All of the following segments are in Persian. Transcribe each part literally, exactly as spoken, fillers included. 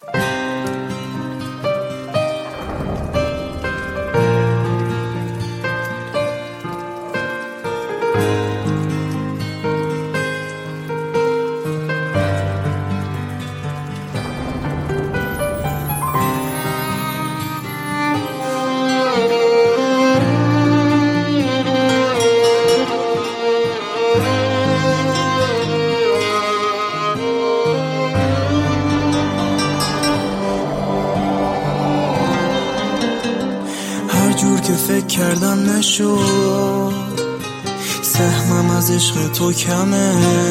جور که فکر کردم نشد، سهمم از عشق تو کمه.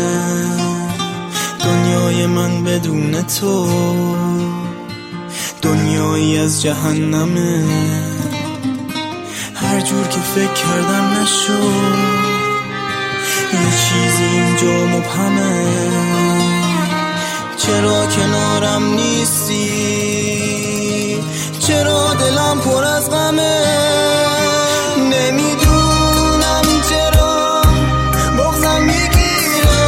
دنیای من بدون تو دنیایی از جهنمه. هر جور که فکر کردم نشد، یه چیزی اینجا مبهمه. چرا کنارم نیستی؟ چرا دلم پر از غمه؟ نمیدونم چرا بغضم میگیره،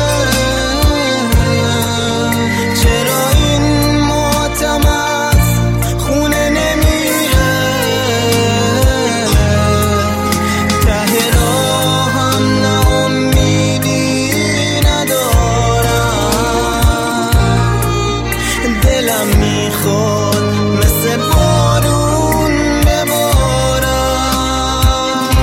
چرا این ماتم از خونه نمیره. ته راهم نه امیدی ندارم، دلم میخواد مثل بارون ببارم.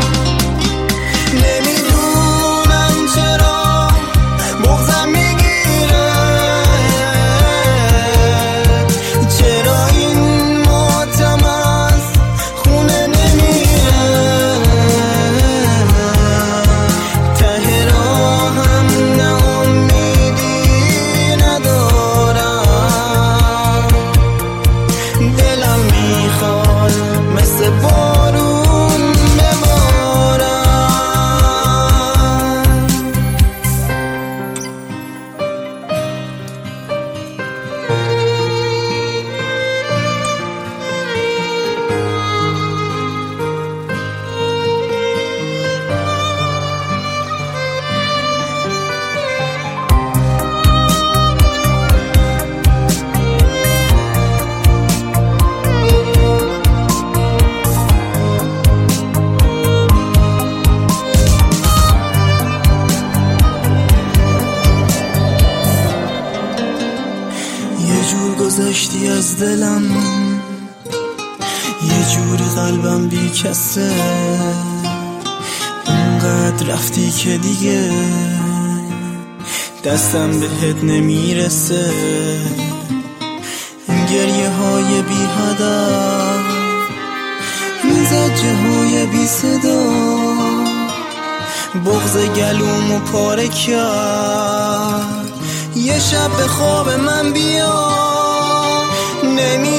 نمیدونم چرا بغضم میگیره، چرا این ماتم از خونه نمیره. ته راهم نه امیدی ندارم، دلم میخواد مثل بارون ببارم. یه جور گذشتی از دلم، یه جوری قلبم بی کسه. اونقدر رفتی که دیگه دستم بهت نمیرسه. گریه های بی هدف، زجه های بی صدا، بغض گلومو پاره کرد. یه شب به خواب من بیا، نمی